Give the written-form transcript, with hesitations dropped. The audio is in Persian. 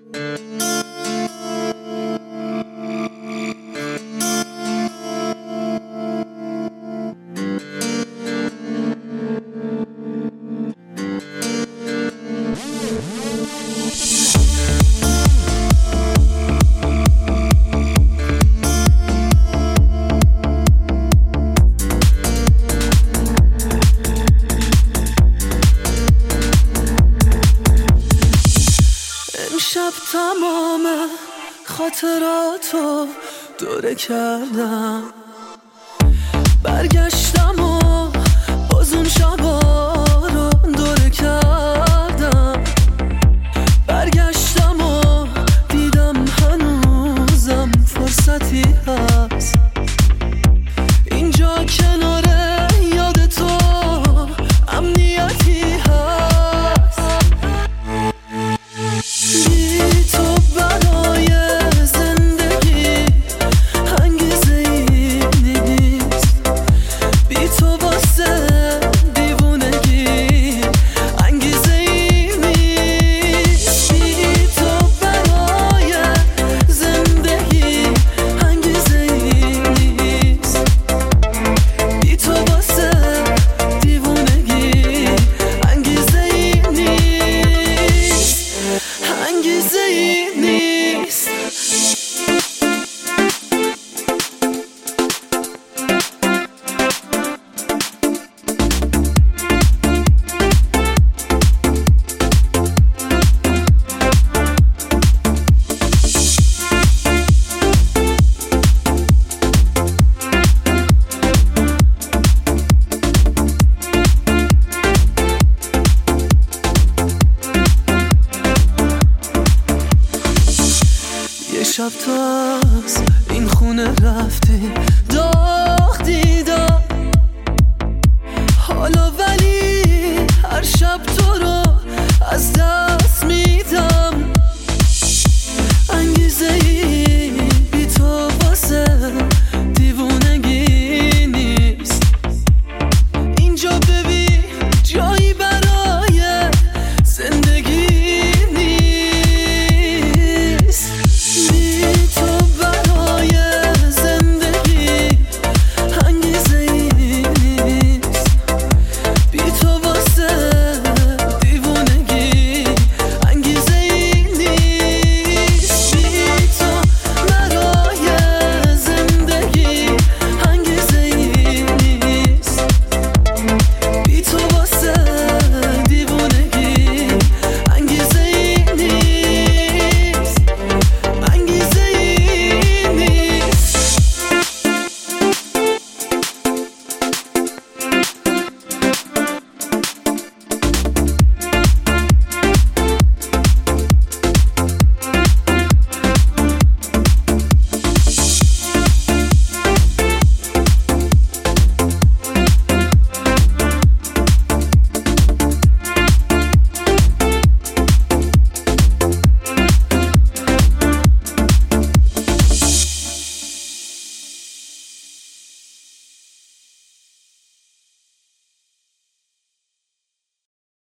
امشب تمام خاطراتو دوره کردم، برگشتم و باز اون شبا رو دوره کردم، برگشتم و دیدم هنوزم فرصتی هست اینجا کنار یاد تو، امنیتی هست. بی تو برای زندگی انگیزه ای نیست، بی تو واسه دیوونگی انگیزه ای نیست، بی تو برای زندگی انگیزه ای نیست، بی تو واسه دیوونگی انگیزه ای نیست، انگیزه ای نیست. یه شب تو از این خونه رفتی، داغ دیدم حالا، ولی هر شب تو رو از دست